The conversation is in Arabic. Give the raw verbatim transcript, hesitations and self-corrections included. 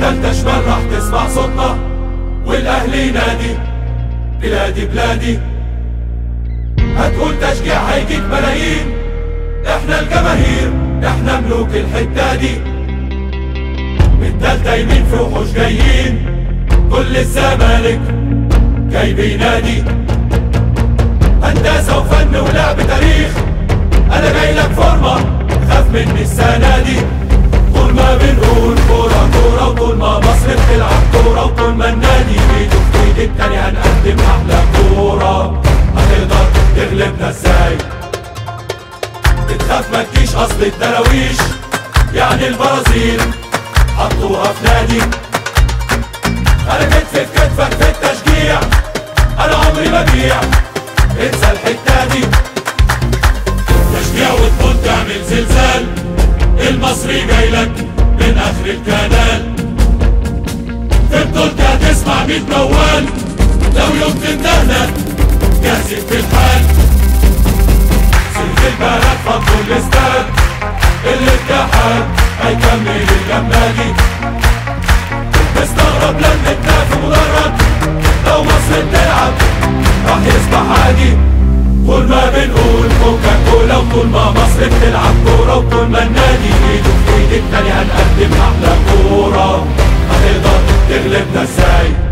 تالتة شمال راح تسمع صوتنا والاهلي ينادي بلادي بلادي. هتقول تشجيع هيجيك ملايين، احنا الجماهير احنا ملوك الحتة دي. من تالتة يمين في وحوش جايين، كل الزمالك جاي بينادي. هندسة وفن ولعب تاريخ، انا جاي لك فورمة خاف مني السنة دي. طول ما بنقول كورة كورة، وطول ما مصر بتلعب كورة، وطول ما النادي بيده في ايد التاني هنقدم احلى كورة. هتقدر تغلبنا ازاي؟ بتخاف ما تجيش اصل الدراويش، يعني البرازيل حطوها في نادي. انا كتف في كتفك في التشجيع، انا عمري ما بيع، انسى الحتة دي. تشجيع وتقول تعمل زلزال، المصري جايلك من اخر الكنال. في بطولتي هتسمع ميت موال، لو يوم تندهلك جاهزين في الحال. سلك البلد فضلوا الاستاد، الاتحاد هيكمل الجمالي. مستغرب لمتنا في مدرج، لو مصر بتلعب راح يصبح عادي. طول ما بنقول كوكا كولا، وطول ما مصر بتلعب كورة، وطول ما النادي ايده في ايد التاني هنقدم احلى كورة. هتقدر تغلبنا ازاي؟